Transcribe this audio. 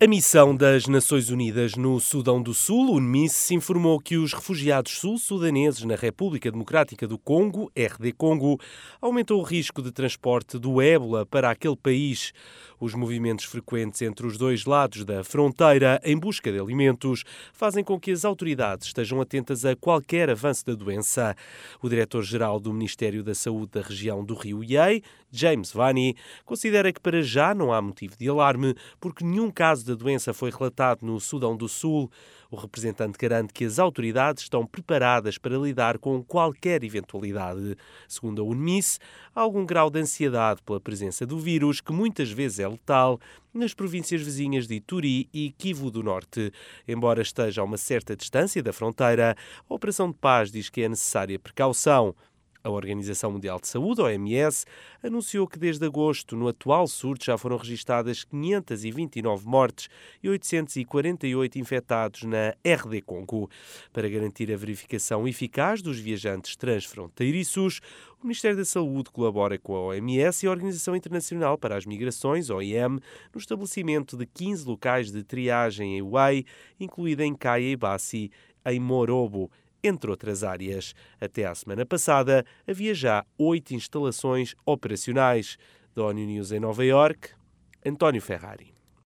A missão das Nações Unidas no Sudão do Sul, UNMISS, informou que os refugiados sul-sudaneses na República Democrática do Congo, RD Congo, aumentou o risco de transporte do ébola para aquele país. Os movimentos frequentes entre os dois lados da fronteira em busca de alimentos fazem com que as autoridades estejam atentas a qualquer avanço da doença. O diretor-geral do Ministério da Saúde da região do Rio Yei, James Vani, considera que para já não há motivo de alarme porque nenhum caso da doença foi relatado no Sudão do Sul. O representante garante que as autoridades estão preparadas para lidar com qualquer eventualidade. Segundo a UNMISS, há algum grau de ansiedade pela presença do vírus, que muitas vezes é letal, nas províncias vizinhas de Ituri e Kivu do Norte. Embora esteja a uma certa distância da fronteira, a Operação de Paz diz que é necessária precaução. A Organização Mundial de Saúde, OMS, anunciou que desde agosto, no atual surto, já foram registadas 529 mortes e 848 infectados na RD Congo. Para garantir a verificação eficaz dos viajantes transfronteiriços, o Ministério da Saúde colabora com a OMS e a Organização Internacional para as Migrações, OIM, no estabelecimento de 15 locais de triagem em Uai, incluída em Caia e Bassi, em Morobo, entre outras áreas. Até à semana passada, havia já 8 instalações operacionais. Da ONU News em Nova Iorque, António Ferrari.